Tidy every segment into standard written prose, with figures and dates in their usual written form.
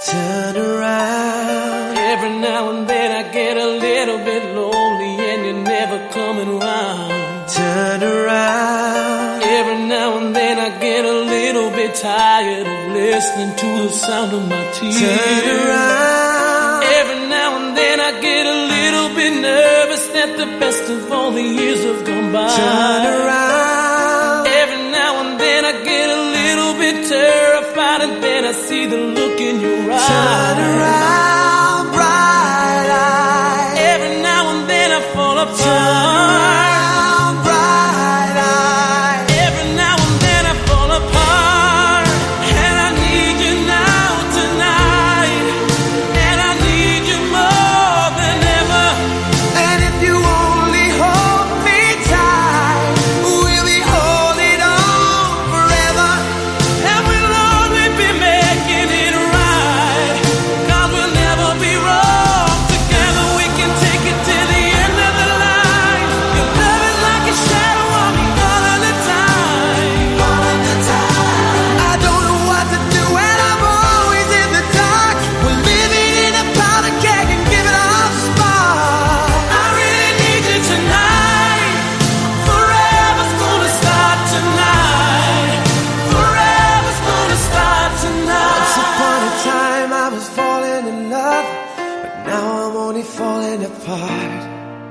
Turn around. Every now and then I get a little bit lonely and you're never coming round. Turn around. Every now and then I get a little bit tired of listening to the sound of my tears. Turn around. Every now and then I get a little bit nervous that the best of all the years have gone by. Turn around. Every now and then I get a little bit terrified and then I see the look in your eyes. Turn around, bright eyes. Every now and then I fall apart. Turn around, bright eyes. Every now and then I fall apart. And I need you now tonight. And I need you more than ever. And if you only hold me tight, we'll be holding on forever. And we'll only be making it right. 'Cause we'll never be wrong. Together we can take it to the end of the line. Your love is like a shadow on me all of the time. All of the time. I don't know what to do and I'm always in the dark. We're living in a powder keg and giving off spark. I really need you tonight. Forever's gonna start tonight. Forever's gonna start tonight. Once upon a time I was falling in love, but now I'm only falling apart.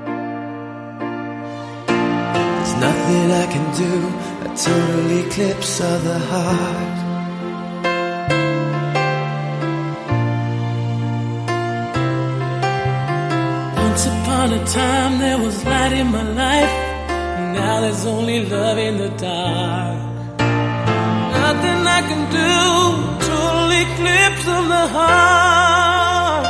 There's nothing I can do, a total eclipse of the heart. Once upon a time there was light in my life. Now there's only love in the dark. Nothing I can do, total eclipse of the heart.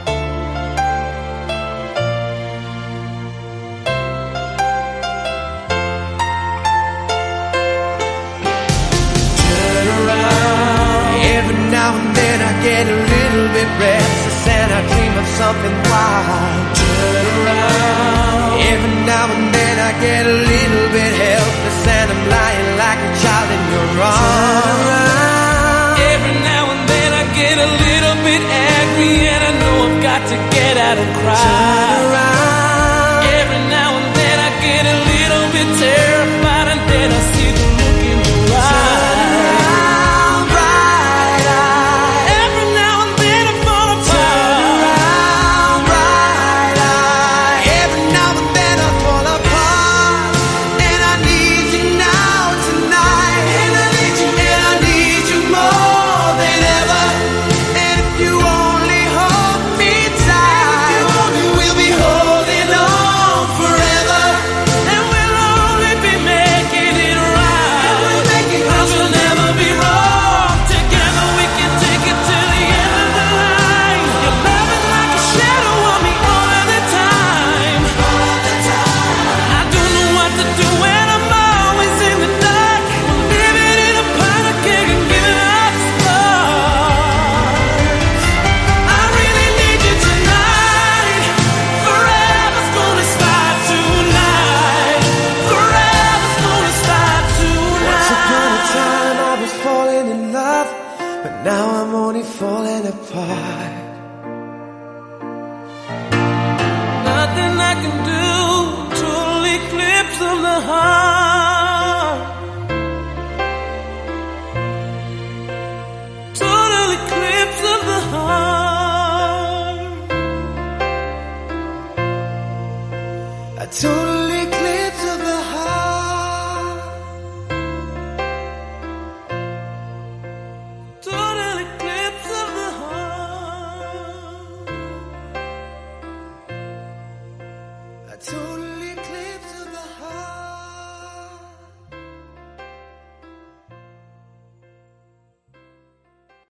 Turn around. Every now and then I get a little bit restless and I dream of something wild. Turn around. Every now and then I get a little bit helpless and I'm lying like a child in your arms. Turn around. Every now and then I get a little bit angry and I know I've got to get out and cry. Turn around. Every now and then I get a little bit terrified and then I see the look in your eyes. Turn around, bright eyes. Every now and then I fall Turn apart. around, bright eyes. Every now and then I fall apart. And I need you now tonight. And I need you more than ever. And if you only hold me tight, we'll be holding on forever. And we'll only be making it right. 'Cause we'll never be wrong. Together we can take it to the end of the line. Your love is like a shadow on me all of the time. I don't know what to do when I'm always in the dark. We're living in a powder keg and giving off sparks. I really need you tonight. Forever's gonna start tonight. Forever's gonna start Once upon a tonight. time I was falling in love, but now I'm only falling apart. Nothing I can do, total eclipse of the heart. Total eclipse of the heart. A total eclipse of the heart. Total eclipse of the heart. A total eclipse